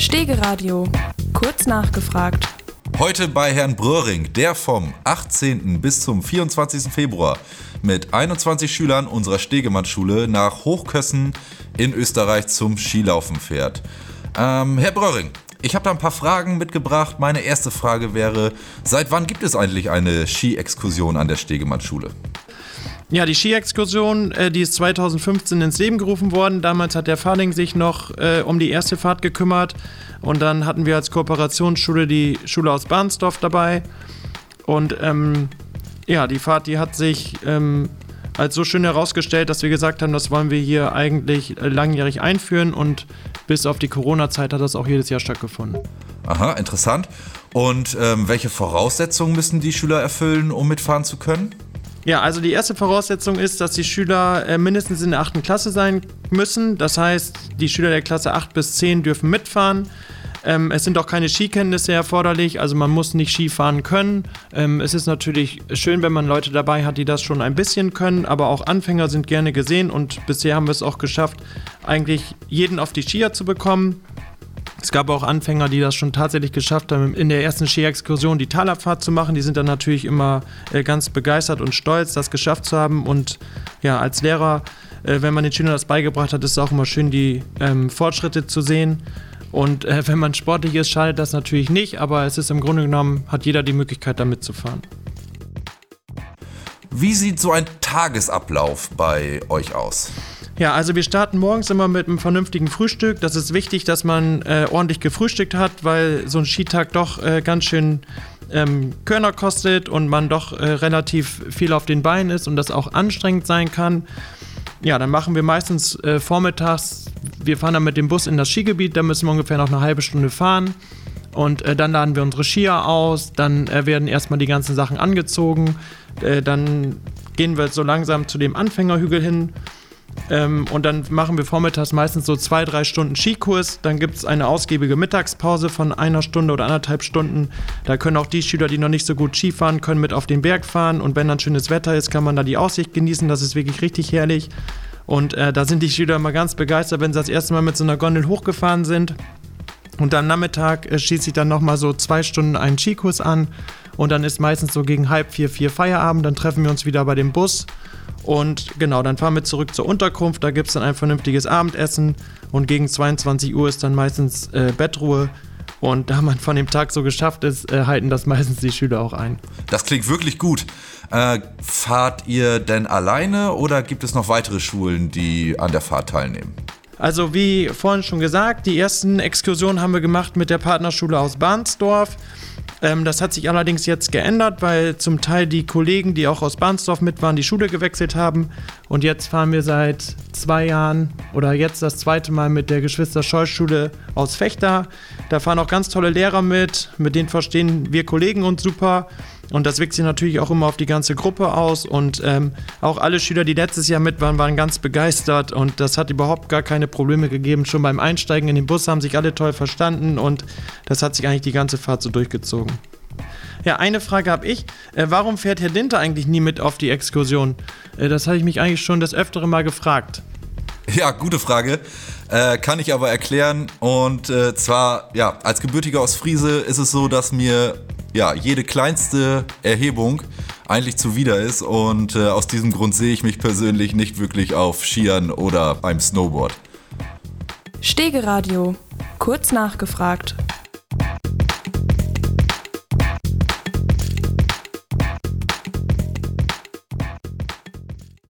Stege-Radio, kurz nachgefragt. Heute bei Herrn Bröhring, der vom 18. bis zum 24. Februar mit 21 Schülern unserer Stegemann-Schule nach Hochkössen in Österreich zum Skilaufen fährt. Herr Bröhring, ich habe da ein paar Fragen mitgebracht. Meine erste Frage wäre, seit wann gibt es eigentlich eine Ski-Exkursion an der Stegemann-Schule? Ja, die Ski-Exkursion, die ist 2015 ins Leben gerufen worden. Damals hat der Fahling sich noch um die erste Fahrt gekümmert. Und dann hatten wir als Kooperationsschule die Schule aus Barnsdorf dabei. Und die Fahrt, die hat sich als so schön herausgestellt, dass wir gesagt haben, das wollen wir hier eigentlich langjährig einführen. Und bis auf die Corona-Zeit hat das auch jedes Jahr stattgefunden. Aha, interessant. Und welche Voraussetzungen müssen die Schüler erfüllen, um mitfahren zu können? Ja, also die erste Voraussetzung ist, dass die Schüler mindestens in der 8. Klasse sein müssen. Das heißt, die Schüler der Klasse 8 bis 10 dürfen mitfahren. Es sind auch keine Skikenntnisse erforderlich, also man muss nicht Ski fahren können. Es ist natürlich schön, wenn man Leute dabei hat, die das schon ein bisschen können, aber auch Anfänger sind gerne gesehen und bisher haben wir es auch geschafft, eigentlich jeden auf die Skier zu bekommen. Es gab auch Anfänger, die das schon tatsächlich geschafft haben, in der ersten Ski-Exkursion die Talabfahrt zu machen. Die sind dann natürlich immer ganz begeistert und stolz, das geschafft zu haben. Und ja, als Lehrer, wenn man den Schülern das beigebracht hat, ist es auch immer schön, die Fortschritte zu sehen. Und wenn man sportlich ist, schadet das natürlich nicht. Aber es ist im Grunde genommen, hat jeder die Möglichkeit, da mitzufahren. Wie sieht so ein Tagesablauf bei euch aus? Ja, also wir starten morgens immer mit einem vernünftigen Frühstück. Das ist wichtig, dass man ordentlich gefrühstückt hat, weil so ein Skitag doch ganz schön Körner kostet und man doch relativ viel auf den Beinen ist und das auch anstrengend sein kann. Ja, dann machen wir meistens vormittags, wir fahren dann mit dem Bus in das Skigebiet, da müssen wir ungefähr noch eine halbe Stunde fahren. Und dann laden wir unsere Skier aus, dann werden erstmal die ganzen Sachen angezogen, dann gehen wir so langsam zu dem Anfängerhügel hin. Und dann machen wir vormittags meistens so 2-3 Stunden Skikurs. Dann gibt es eine ausgiebige Mittagspause von 1 Stunde oder 1,5 Stunden. Da können auch die Schüler, die noch nicht so gut Ski fahren können, mit auf den Berg fahren. Und wenn dann schönes Wetter ist, kann man da die Aussicht genießen. Das ist wirklich richtig herrlich. Und da sind die Schüler immer ganz begeistert, wenn sie das erste Mal mit so einer Gondel hochgefahren sind. Und dann Nachmittag schießt sich dann nochmal so 2 Stunden einen Skikurs an. Und dann ist meistens so gegen 3:30, 4 Feierabend. Dann treffen wir uns wieder bei dem Bus. Und genau, dann fahren wir zurück zur Unterkunft, da gibt es dann ein vernünftiges Abendessen und gegen 22 Uhr ist dann meistens Bettruhe und da man von dem Tag so geschafft ist, halten das meistens die Schüler auch ein. Das klingt wirklich gut. Fahrt ihr denn alleine oder gibt es noch weitere Schulen, die an der Fahrt teilnehmen? Also wie vorhin schon gesagt, die ersten Exkursionen haben wir gemacht mit der Partnerschule aus Barnsdorf. Das hat sich allerdings jetzt geändert, weil zum Teil die Kollegen, die auch aus Barnsdorf mit waren, die Schule gewechselt haben. Und jetzt fahren wir seit 2 Jahren oder jetzt das 2. Mal mit der Geschwister-Scholl-Schule aus Vechta. Da fahren auch ganz tolle Lehrer mit denen verstehen wir Kollegen uns super. Und das wirkt sich natürlich auch immer auf die ganze Gruppe aus. Und auch alle Schüler, die letztes Jahr mit waren, waren ganz begeistert. Und das hat überhaupt gar keine Probleme gegeben. Schon beim Einsteigen in den Bus haben sich alle toll verstanden. Und das hat sich eigentlich die ganze Fahrt so durchgezogen. Ja, eine Frage habe ich. Warum fährt Herr Dinter eigentlich nie mit auf die Exkursion? Das habe ich mich eigentlich schon das Öfteren mal gefragt. Ja, gute Frage. Kann ich aber erklären. Und zwar, ja, als Gebürtiger aus Friese ist es so, dass mir jede kleinste Erhebung eigentlich zuwider ist. Und aus diesem Grund sehe ich mich persönlich nicht wirklich auf Skiern oder beim Snowboard. Stege-Radio, kurz nachgefragt.